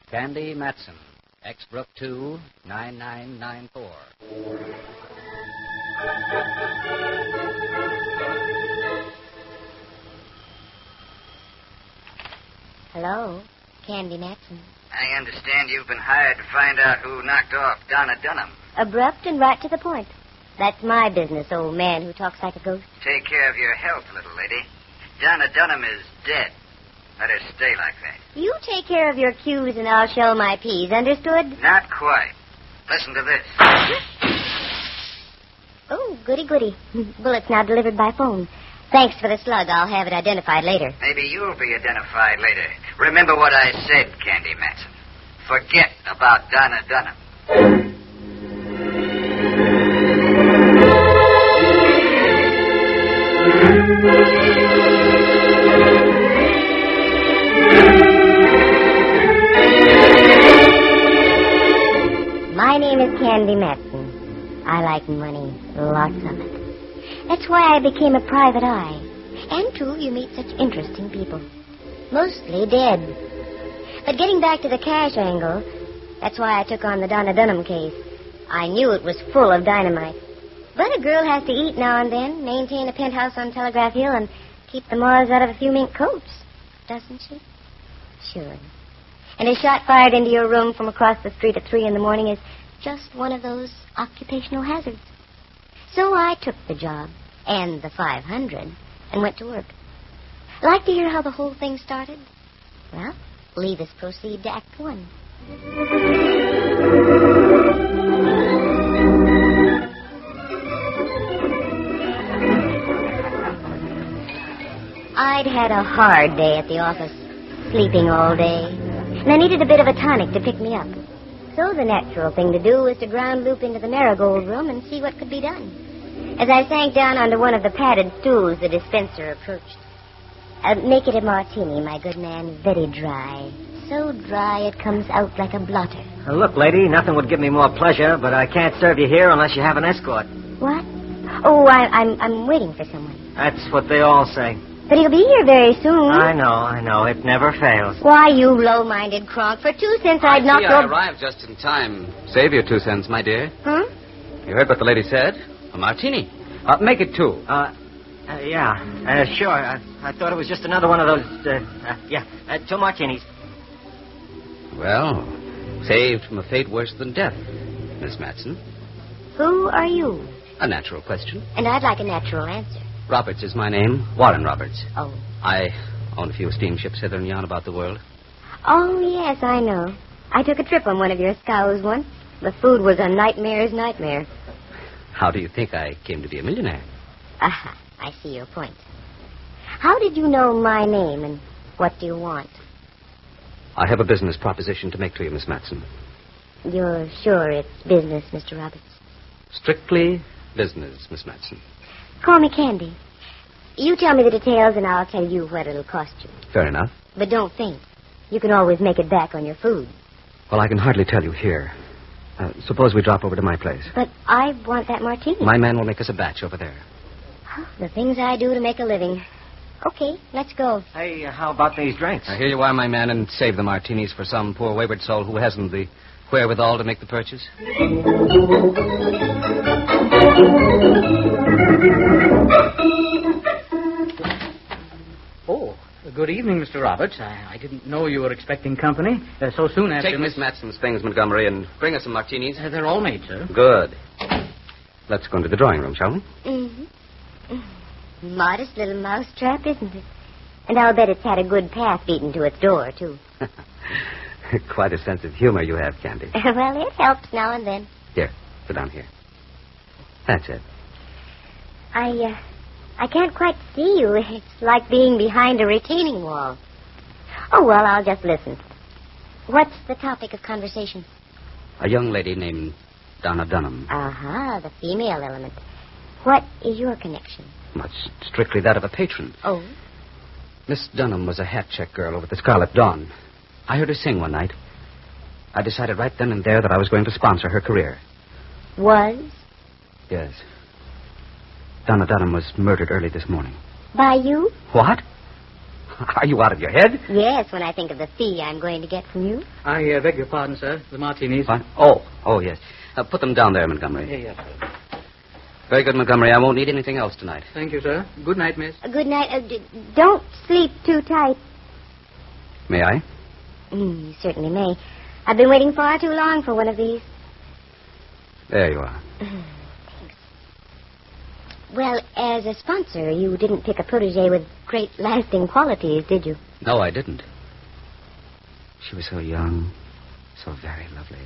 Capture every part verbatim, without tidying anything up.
Candy Matson, Exbrook two, nine nine nine four. Hello, Candy Matson. I understand you've been hired to find out who knocked off Donna Dunham. Abrupt and right to the point. That's my business, old man who talks like a ghost. Take care of your health, little lady. Donna Dunham is dead. Let her stay like that. You take care of your Q's and I'll shell my P's, understood? Not quite. Listen to this. Oh, goody, goody. Bullet's now delivered by phone. Thanks for the slug. I'll have it identified later. Maybe you'll be identified later. Remember what I said, Candy Matson. Forget about Donna Dunham. My name is Candy Matson. I like money, lots of it. That's why I became a private eye. And, too, you meet such interesting people. Mostly dead. But getting back to the cash angle, that's why I took on the Donna Dunham case. I knew it was full of dynamite. But a girl has to eat now and then, maintain a penthouse on Telegraph Hill, and keep the moths out of a few mink coats. Doesn't she? Sure. And a shot fired into your room from across the street at three in the morning is just one of those occupational hazards. So I took the job, and the five hundred, and went to work. Like to hear how the whole thing started? Well, leave us proceed to Act One. I'd had a hard day at the office, sleeping all day, and I needed a bit of a tonic to pick me up. So the natural thing to do was to ground loop into the marigold room and see what could be done. As I sank down onto one of the padded stools, the dispenser approached. Uh, make it a martini, my good man, very dry. So dry it comes out like a blotter. Uh, look, lady, nothing would give me more pleasure, but I can't serve you here unless you have an escort. What? Oh, I, I'm I'm waiting for someone. That's what they all say. But he'll be here very soon. I know, I know. It never fails. Why, you low-minded cronk. For two cents, I'd knock See, your... I arrived just in time. Save your two cents, my dear. Huh? You heard what the lady said? A martini. Uh, make it two. Uh, uh yeah, uh, sure. I, I thought it was just another one of those, uh, uh yeah, uh, two martinis. Well, saved from a fate worse than death, Miss Matson. Who are you? A natural question. And I'd like a natural answer. Roberts is my name. Warren Roberts. Oh. I own a few steamships hither and yon about the world. Oh, yes, I know. I took a trip on one of your scows once. The food was a nightmare's nightmare. How do you think I came to be a millionaire? Aha, I see your point. How did you know my name, and what do you want? I have a business proposition to make to you, Miss Matson. You're sure it's business, Mister Roberts? Strictly business, Miss Matson. Call me Candy. You tell me the details, and I'll tell you what it'll cost you. Fair enough. But don't think. You can always make it back on your food. Well, I can hardly tell you here. Uh, suppose we drop over to my place. But I want that martini. My man will make us a batch over there. Oh, the things I do to make a living. Okay, let's go. Hey, uh, how about these drinks? Now, here you are, my man, and save the martinis for some poor wayward soul who hasn't the wherewithal to make the purchase. Oh, good evening, Mister Roberts. I, I didn't know you were expecting company uh, so soon after... Take Miss Matson's things, Montgomery, and bring us some martinis. Uh, they're all made, sir. Good. Let's go into the drawing room, shall we? Mm-hmm. Modest little mousetrap, isn't it? And I'll bet it's had a good path beaten to its door, too. Quite a sense of humor you have, Candy. Well, it helps now and then. Here, sit down here. That's it. I, uh, I can't quite see you. It's like being behind a retaining wall. Oh, well, I'll just listen. What's the topic of conversation? A young lady named Donna Dunham. Uh-huh, the female element. What is your connection? Much strictly that of a patron. Oh? Miss Dunham was a hat-check girl over the Scarlet Dawn. I heard her sing one night. I decided right then and there that I was going to sponsor her career. Was? Yes. Donna Dunham was murdered early this morning. By you? What? Are you out of your head? Yes, when I think of the fee I'm going to get from you. I uh, beg your pardon, sir. The martinis. What? Oh, oh, yes. Uh, put them down there, Montgomery. Yeah, yes, sir. Very good, Montgomery. I won't need anything else tonight. Thank you, sir. Good night, miss. Uh, good night. Uh, d- don't sleep too tight. May I? Mm, you certainly may. I've been waiting far too long for one of these. There you are. Thanks. Well, as a sponsor, you didn't pick a protege with great lasting qualities, did you? No, I didn't. She was so young, so very lovely.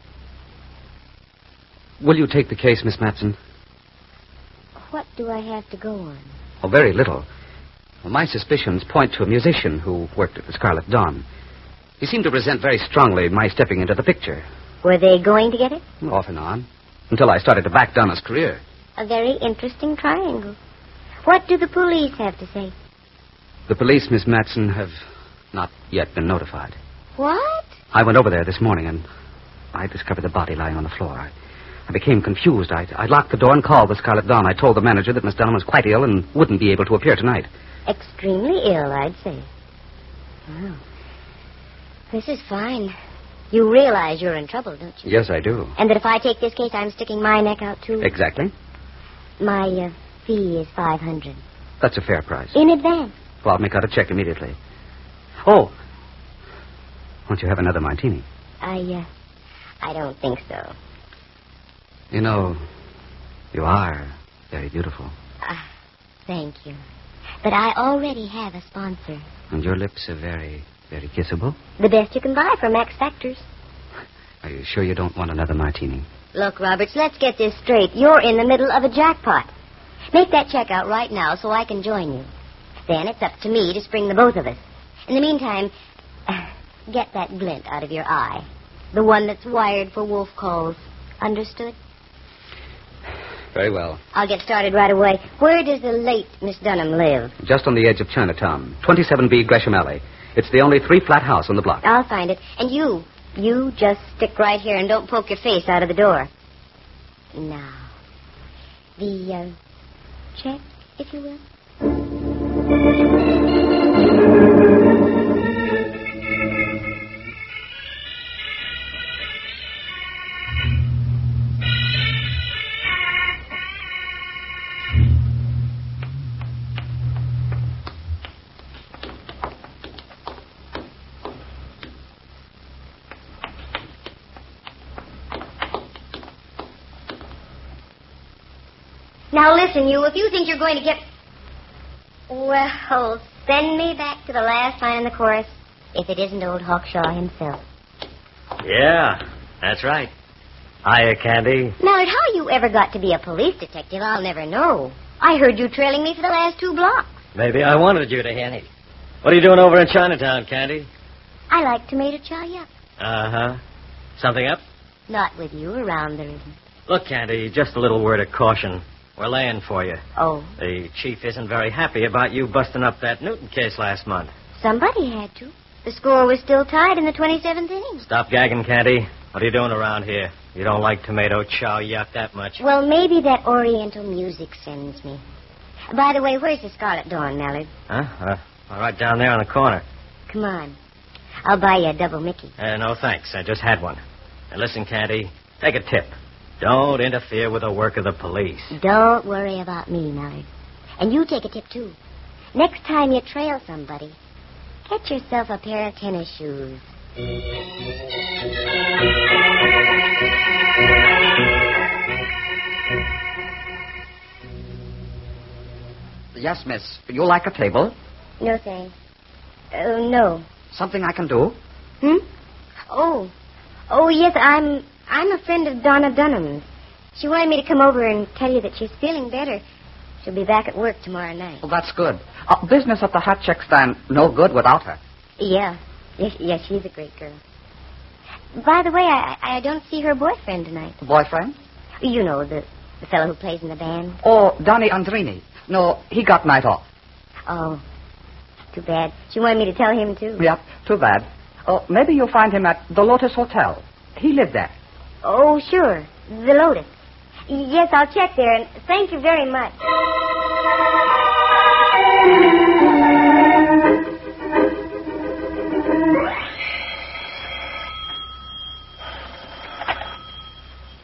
Will you take the case, Miss Matson? What do I have to go on? Oh, very little. Well, my suspicions point to a musician who worked at the Scarlet Dawn. He seemed to resent very strongly my stepping into the picture. Were they going to get it? Off and on. Until I started to back down his career. A very interesting triangle. What do the police have to say? The police, Miss Matson, have not yet been notified. What? I went over there this morning and I discovered the body lying on the floor. I, I became confused. I, I locked the door and called the Scarlet Dawn. I told the manager that Miss Dunham was quite ill and wouldn't be able to appear tonight. Extremely ill, I'd say. Well, this is fine. You realize you're in trouble, don't you? Yes, I do. And that if I take this case, I'm sticking my neck out, too? Exactly. My uh, fee is five hundred dollars. That's a fair price. In advance. Well, I'll make out a check immediately. Oh. Won't you have another martini? I, uh, I don't think so. You know, you are very beautiful. Ah, thank you. But I already have a sponsor. And your lips are very, very kissable. The best you can buy from Max Factors. Are you sure you don't want another martini? Look, Roberts, let's get this straight. You're in the middle of a jackpot. Make that check out right now so I can join you. Then it's up to me to spring the both of us. In the meantime, uh, get that glint out of your eye. The one that's wired for wolf calls. Understood? Very well. I'll get started right away. Where does the late Miss Dunham live? Just on the edge of Chinatown. twenty-seven B Gresham Alley. It's the only three-flat house on the block. I'll find it. And you, you just stick right here and don't poke your face out of the door. Now, the uh, check, if you will. Now listen, you, if you think you're going to get... Well, send me back to the last line in the chorus, if it isn't old Hawkshaw himself. Yeah, that's right. Hiya, Candy. Now, how you ever got to be a police detective, I'll never know. I heard you trailing me for the last two blocks. Maybe I wanted you to, Henny. What are you doing over in Chinatown, Candy? I like tomato chow yuck. Uh-huh. Something up? Not with you around, there isn't. Look, Candy, just a little word of caution. We're laying for you. Oh. The chief isn't very happy about you busting up that Newton case last month. Somebody had to. The score was still tied in the twenty-seventh inning. Stop gagging, Candy. What are you doing around here? You don't like tomato chow yuck that much. Well, maybe that Oriental music sends me. By the way, where's the Scarlet Dawn, Mallard? Huh? Uh, right down there on the corner. Come on. I'll buy you a double Mickey. Uh, no, thanks. I just had one. And listen, Candy, take a tip. Don't interfere with the work of the police. Don't worry about me, Mallard. And you take a tip, too. Next time you trail somebody, get yourself a pair of tennis shoes. Yes, miss. You like a table? No, thanks. Oh, no. Something I can do? Hmm? Oh. Oh, yes, I'm... I'm a friend of Donna Dunham's. She wanted me to come over and tell you that she's feeling better. She'll be back at work tomorrow night. Well, that's good. Uh, business at the hat check stand, no good without her. Yeah. Yes, yes, she's a great girl. By the way, I, I don't see her boyfriend tonight. Boyfriend? You know, the, the fellow who plays in the band. Oh, Donnie Andrini. No, he got night off. Oh, too bad. She wanted me to tell him, too. Yep, too bad. Oh, maybe you'll find him at the Lotus Hotel. He lived there. Oh, sure. The Lotus. Yes, I'll check there, and thank you very much.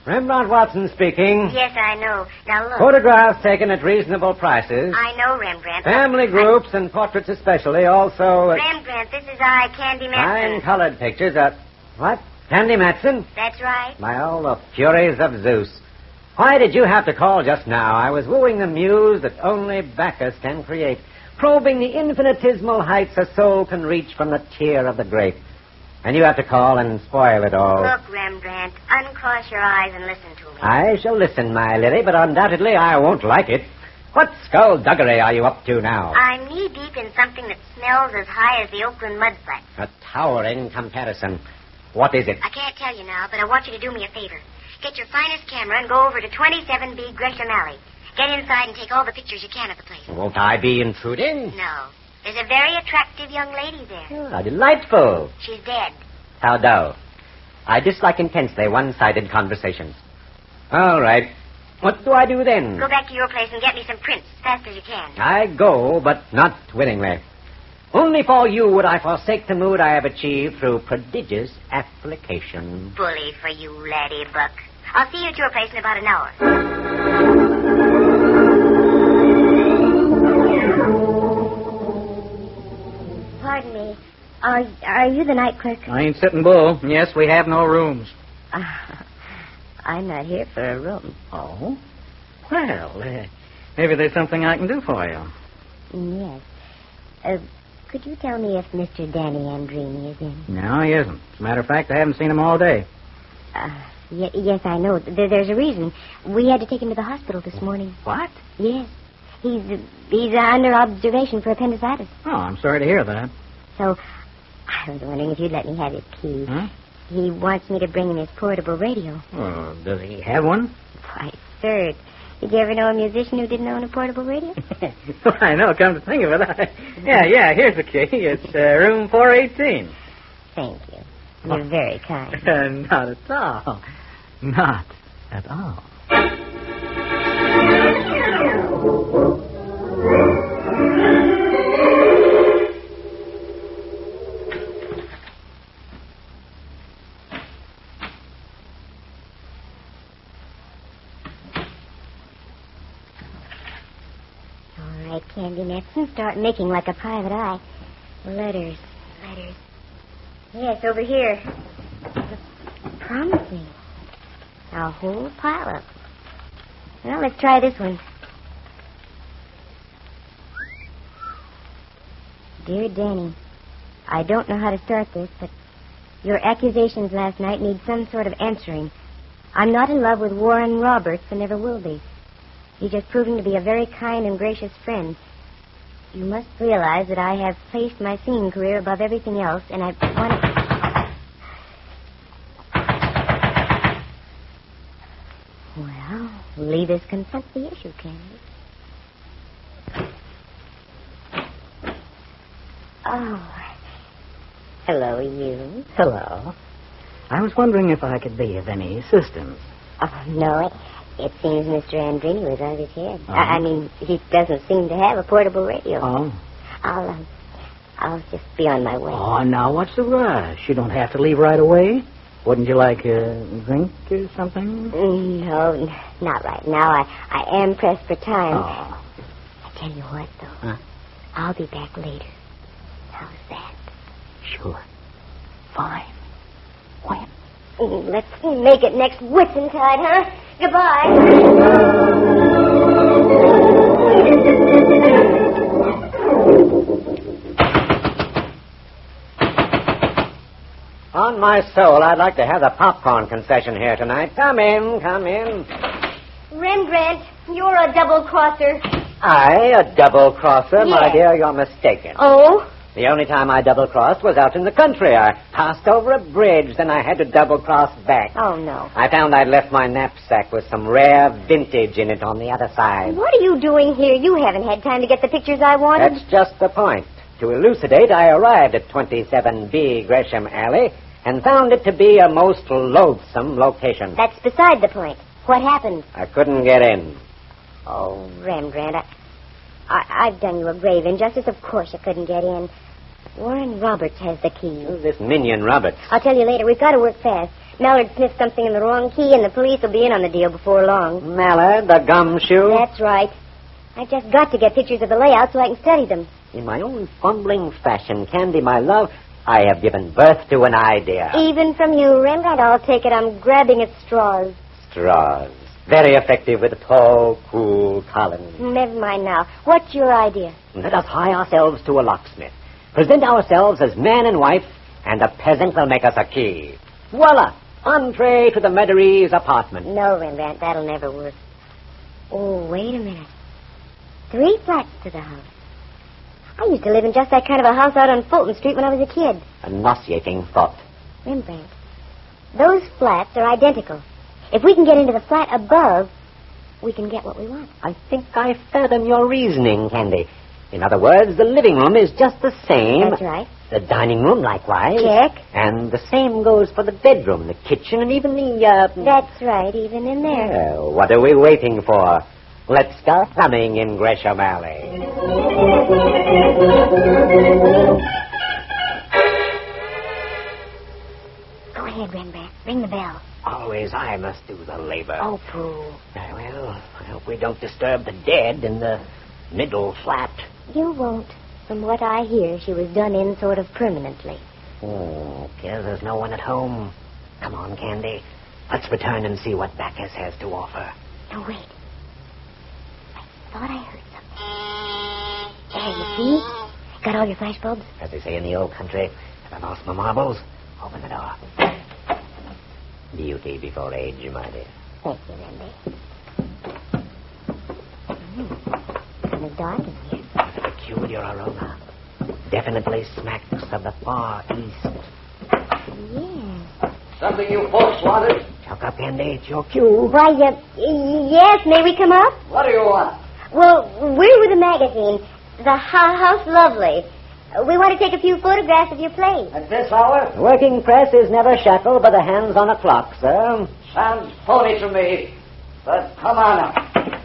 Rembrandt Watson speaking. Yes, I know. Now, look. Photographs taken at reasonable prices. I know, Rembrandt. Family groups and portraits especially. Also... Uh, Rembrandt, this is I, Candy Matson. fine colored pictures. Uh, what? Candy Matson? That's right. By all the furies of Zeus. Why did you have to call just now? I was wooing the muse that only Bacchus can create, probing the infinitesimal heights a soul can reach from the tear of the grape. And you have to call and spoil it all. Look, Rembrandt, uncross your eyes and listen to me. I shall listen, my Lily, but undoubtedly I won't like it. What skullduggery are you up to now? I'm knee-deep in something that smells as high as the Oakland mudflats. A towering comparison. What is it? I can't tell you now, but I want you to do me a favor. Get your finest camera and go over to twenty-seven B Gresham Alley. Get inside and take all the pictures you can of the place. Won't I be intruding? No. There's a very attractive young lady there. Ah, delightful. She's dead. How dull. I dislike intensely one-sided conversations. All right. What do I do then? Go back to your place and get me some prints as fast as you can. I go, but not willingly. Only for you would I forsake the mood I have achieved through prodigious application. Bully for you, laddie buck. I'll see you at your place in about an hour. Pardon me. Are are you the night clerk? I ain't sitting bull. Yes, we have no rooms. Uh, I'm not here for a room. Oh? Well, uh, maybe there's something I can do for you. Yes. Uh, could you tell me if Mister Danny Andrini is in? No, he isn't. As a matter of fact, I haven't seen him all day. Uh, y- yes, I know. There, there's a reason. We had to take him to the hospital this morning. What? Yes. He's uh, he's uh, under observation for appendicitis. Oh, I'm sorry to hear that. So, I was wondering if you'd let me have his key. Huh? He wants me to bring him his portable radio. Oh, does he have one? Why, sir, did you ever know a musician who didn't own a portable radio? I know, come to think of it. I, yeah, yeah, here's the key. It's uh, room four eighteen. Thank you. You're very kind. Uh, not at all. Not at all. All right, Candy Matson, start making like a private eye. Letters, letters. Yes, over here. Promising. A whole pile of them. Well, let's try this one. Dear Danny, I don't know how to start this, but your accusations last night need some sort of answering. I'm not in love with Warren Roberts and never will be. He's just proving to be a very kind and gracious friend. You must realize that I have placed my singing career above everything else, and I want to... Well, leave consent the issue, Candy. Oh. Hello, you. Hello. I was wondering if I could be of any assistance. Oh, no, it, it seems Mister Andrini was out of his head. Oh. I, I mean, he doesn't seem to have a portable radio. Oh. I'll, um, I'll just be on my way. Oh, now what's the rush? You don't have to leave right away. Wouldn't you like a drink or something? No, n- not right now. I, I am pressed for time. Oh. I tell you what, though. Huh? I'll be back later. How's that? Sure. Fine. When? Mm, Let's make it next Whitsuntide, huh? Goodbye. On my soul, I'd like to have the popcorn concession here tonight. Come in, come in. Rembrandt, you're a double-crosser. I, a double-crosser? My Yes. dear, you're mistaken. Oh? The only time I double-crossed was out in the country. I passed over a bridge, then I had to double-cross back. Oh, no. I found I'd left my knapsack with some rare vintage in it on the other side. What are you doing here? You haven't had time to get the pictures I wanted. That's just the point. To elucidate, I arrived at twenty-seven B Gresham Alley and found it to be a most loathsome location. That's beside the point. What happened? I couldn't get in. Oh, Rembrandt, I, I, I've done you a grave injustice. Of course I couldn't get in. Warren Roberts has the key. Who's this minion Roberts? I'll tell you later. We've got to work fast. Mallard sniffed something in the wrong key, and the police will be in on the deal before long. Mallard, the gumshoe? That's right. I just got to get pictures of the layout so I can study them. In my own fumbling fashion, Candy, my love, I have given birth to an idea. Even from you, Rembrandt, I'll take it I'm grabbing at straws. Straws. Very effective with tall, cool colonies. Never mind now. What's your idea? Let us hie ourselves to a locksmith. Present ourselves as man and wife, and the peasant will make us a key. Voila! Entree to the Meaderies apartment. No, Rembrandt, that'll never work. Oh, wait a minute. Three flats to the house. I used to live in just that kind of a house out on Fulton Street when I was a kid. A nauseating thought. Rembrandt, those flats are identical. If we can get into the flat above, we can get what we want. I think I fathom your reasoning, Candy. In other words, the living room is just the same. That's right. The dining room, likewise. Check. And the same goes for the bedroom, the kitchen, and even the, uh... That's right, even in there. Well, what are we waiting for? Let's start plumbing in Gresham Alley. Go ahead, Rembrandt. Ring the bell. Always I must do the labor. Oh, pooh. Very well. I hope we don't disturb the dead in the middle flat. You won't. From what I hear, she was done in sort of permanently. Oh, guess there's no one at home. Come on, Candy. Let's return and see what Bacchus has to offer. No, wait. I thought I heard something. There, you see? Got all your flash bulbs? As they say in the old country, have I lost my marbles? Open the door. Beauty before age, my dear. Thank you, Randy. Mm. Kind of dark in here. A peculiar aroma. Definitely smacks of the far east. Yes. Something you folks wanted? Chuck up, Candy. It's your cue. Why, uh, y- yes, may we come up? What do you want? Well, we're with a magazine, The Ho- House Lovely. Uh, We want to take a few photographs of your place. At this hour? The working press is never shackled by the hands on a clock, sir. Sounds phony to me. But come on up.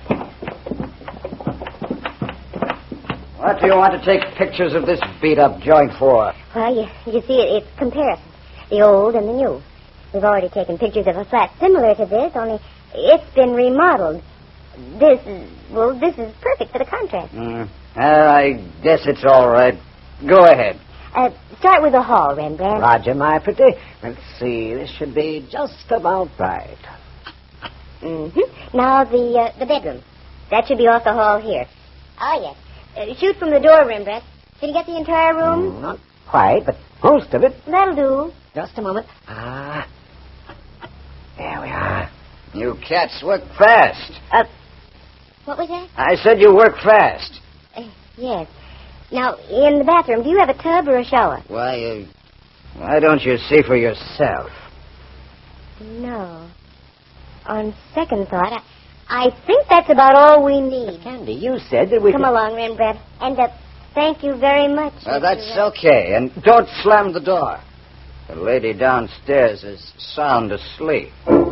What do you want to take pictures of this beat-up joint for? Well, you, you see, it, it's comparison. The old and the new. We've already taken pictures of a flat similar to this, only it's been remodeled. This is, well, this is perfect for the contrast. Mm. Uh, I guess it's all right. Go ahead. Uh, start with the hall, Rembrandt. Roger, my pretty. Let's see. This should be just about right. Mm-hmm. Now the uh, the bedroom. That should be off the hall here. Ah, yes. Uh, shoot from the door, Rembrandt. Did you get the entire room? Mm, not quite, but most of it. That'll do. Just a moment. Ah. There we are. You cats work fast. Uh, what was that? I said you work fast. Uh, yes. Now, in the bathroom, do you have a tub or a shower? Why, uh, why don't you see for yourself? No. On second thought, I, I think that's about all we need. Candy, you said that we Come could... along, Rembrandt. And uh, thank you very much. Uh, Mister that's Rem- okay. And don't slam the door. The lady downstairs is sound asleep.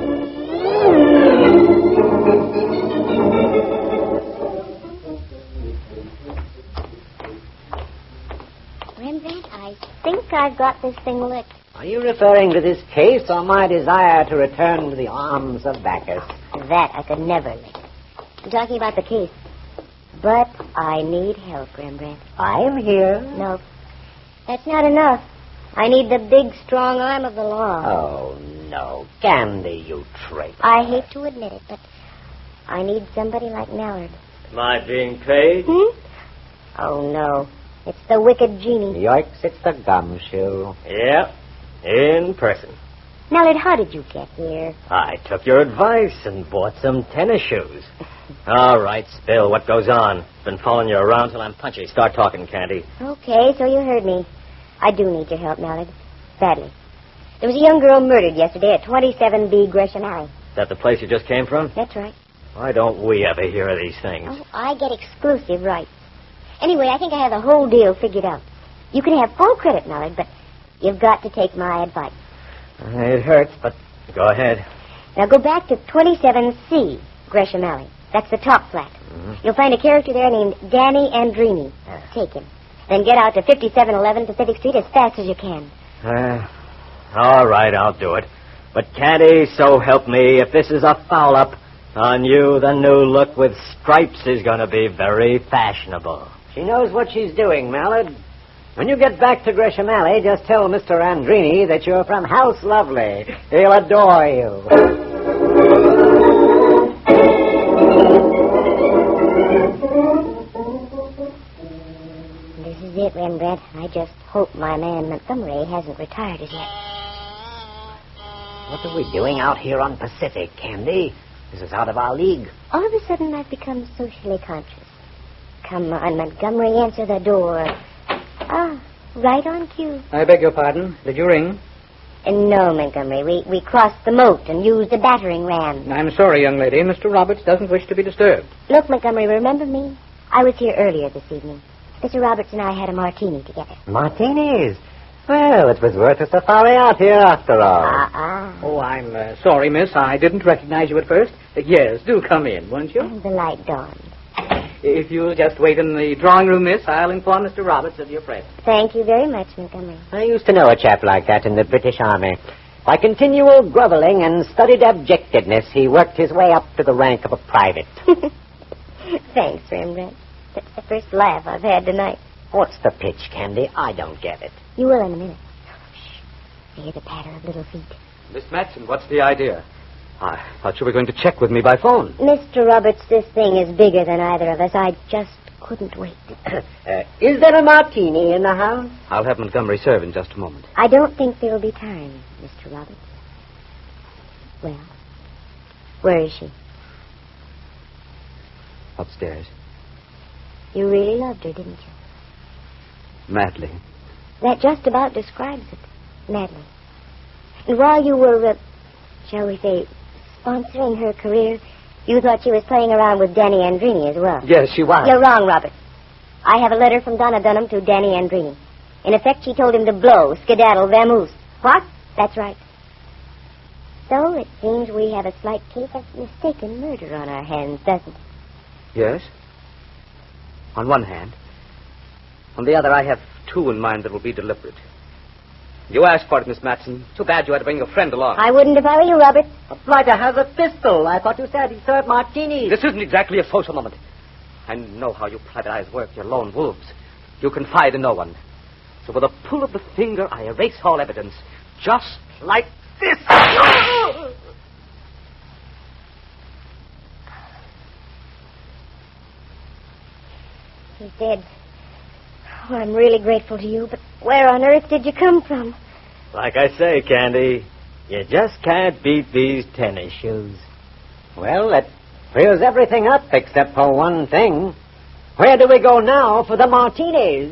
Rembrandt, I think I've got this thing licked. Are you referring to this case or my desire to return to the arms of Bacchus? That I could never lick. I'm talking about the case. But I need help, Rembrandt. I am here. No, that's not enough. I need the big, strong arm of the law. Oh, no. Candy, you traitor. I hate to admit it, but I need somebody like Mallard. Am I being paid? Hmm? Oh, no. It's the wicked genie. Yoicks, it's the gumshoe. Yep, in person. Mallard, how did you get here? I took your advice and bought some tennis shoes. All right, spill. What goes on? Been following you around till I'm punchy. Start talking, Candy. Okay, so you heard me. I do need your help, Mallard. Badly. There was a young girl murdered yesterday at twenty-seven B Gresham Alley. Is that the place you just came from? That's right. Why don't we ever hear of these things? Oh, I get exclusive rights. Anyway, I think I have the whole deal figured out. You can have full credit, Mallard, but you've got to take my advice. It hurts, but go ahead. Now go back to twenty-seven C Gresham Alley. That's the top flat. Mm-hmm. You'll find a character there named Danny Andrini. Take him. Then get out to fifty-seven eleven Pacific Street as fast as you can. Uh, all right, I'll do it. But, Candy, so help me, if this is a foul-up, on you, the new look with stripes is going to be very fashionable. She knows what she's doing, Mallard. When you get back to Gresham Alley, just tell Mister Andrini that you're from House Lovely. He'll adore you. This is it, Rembrandt. I just hope my man Montgomery hasn't retired as yet. What are we doing out here on Pacific, Candy? This is out of our league. All of a sudden, I've become socially conscious. Come on, Montgomery, answer the door. Ah, right on cue. I beg your pardon. Did you ring? Uh, no, Montgomery. We, we crossed the moat and used a battering ram. I'm sorry, young lady. Mister Roberts doesn't wish to be disturbed. Look, Montgomery, remember me? I was here earlier this evening. Mister Roberts and I had a martini together. Martinis? Well, it was worth a safari out here after all. Ah, Oh, I'm uh, sorry, miss. I didn't recognize you at first. Uh, yes, do come in, won't you? ah. The light dawned. If you'll just wait in the drawing room, miss, I'll inform Mister Roberts of your presence. Thank you very much, Montgomery. I used to know a chap like that in the British Army. By continual groveling and studied abjectedness, he worked his way up to the rank of a private. Thanks, Rembrandt. That's the first laugh I've had tonight. What's the pitch, Candy? I don't get it. You will in a minute. Shh. I hear the patter of little feet. Miss Matson, what's the idea? I thought you were going to check with me by phone. Mister Roberts, this thing is bigger than either of us. I just couldn't wait. uh, is there a martini in the house? I'll have Montgomery serve in just a moment. I don't think there'll be time, Mister Roberts. Well, where is she? Upstairs. You really loved her, didn't you? Madly. That just about describes it. Madly. And while you were, uh, shall we say, sponsoring her career, you thought she was playing around with Danny Andrini as well. Yes, she was. You're wrong, Robert. I have a letter from Donna Dunham to Danny Andrini. In effect, she told him to blow, skedaddle, vamoose. What? That's right. So it seems we have a slight case of mistaken murder on our hands, doesn't it? Yes. On one hand. On the other, I have two in mind that will be deliberate. You asked for it, Miss Matson. Too bad you had to bring your friend along. I wouldn't if I were you, Robert. A fighter has a pistol. I thought you said he served martinis. This isn't exactly a social moment. I know how you private eyes work. You're lone wolves. You confide in no one. So with a pull of the finger, I erase all evidence. Just like this. He's dead. Oh, I'm really grateful to you, but where on earth did you come from? Like I say, Candy, you just can't beat these tennis shoes. Well, that clears everything up except for one thing. Where do we go now for the martinis?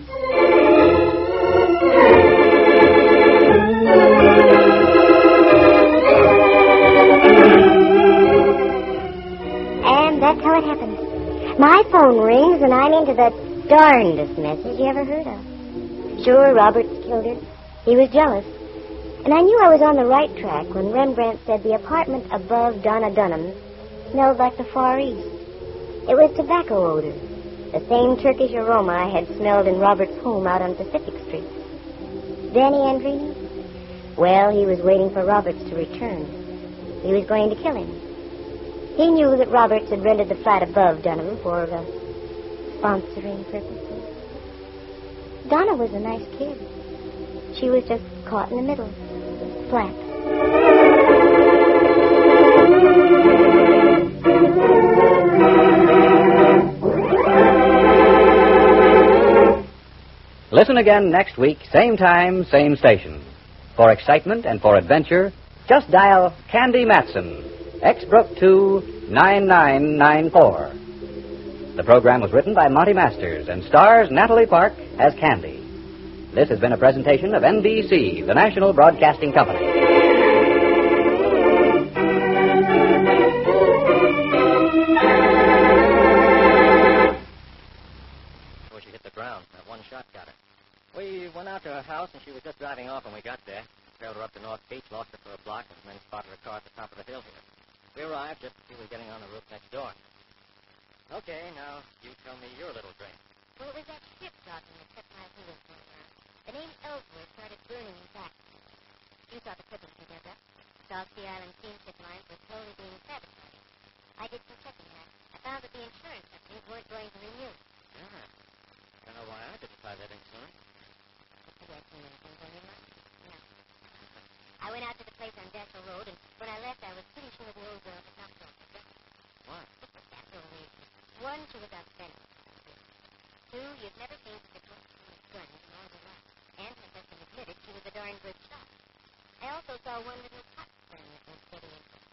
And that's how it happened. My phone rings, and I'm into the darndest message you ever heard of. Sure, Roberts killed her. He was jealous. And I knew I was on the right track when Rembrandt said the apartment above Donna Dunham's smelled like the Far East. It was tobacco odor, the same Turkish aroma I had smelled in Roberts' home out on Pacific Street. Danny Andrini? Well, he was waiting for Roberts to return. He was going to kill him. He knew that Roberts had rented the flat above Dunham for uh, sponsoring purposes. Donna was a nice kid. She was just caught in the middle. Flat. Listen again next week, same time, same station. For excitement and for adventure, just dial Candy Matson, Exbrook two nine nine nine four. The program was written by Monty Masters and stars Natalie Park as Candy. This has been a presentation of N B C, the National Broadcasting Company. Before she hit the ground, that one shot got her. We went out to her house, and she was just driving off when we got there. Trailed her up to North Beach, lost her for a block, and then spotted her car at the top of the hill here. We arrived just as she was getting on the roof next door. Okay, now you tell me your little dream. Well, it was that ship docking that kept my fingers going around. The name Ellsworth started burning in back. You saw the clippings, you did that? South Sea Island steamship lines were slowly being sabotaged. I did some checking there. I found that the insurance companies weren't going to renew. Yeah. Don't know why I didn't try that insurance. Did you see anything on your mind? No. I went out to the place on Dashiell Road, and when I left, I was pretty sure the old girl had not told me. Why? It was several reasons. One, she was authentic. Two, you'd never seen such a close gun in all your life. And her husband admitted she was a darn good shot. I also saw one little hot spring that was steady and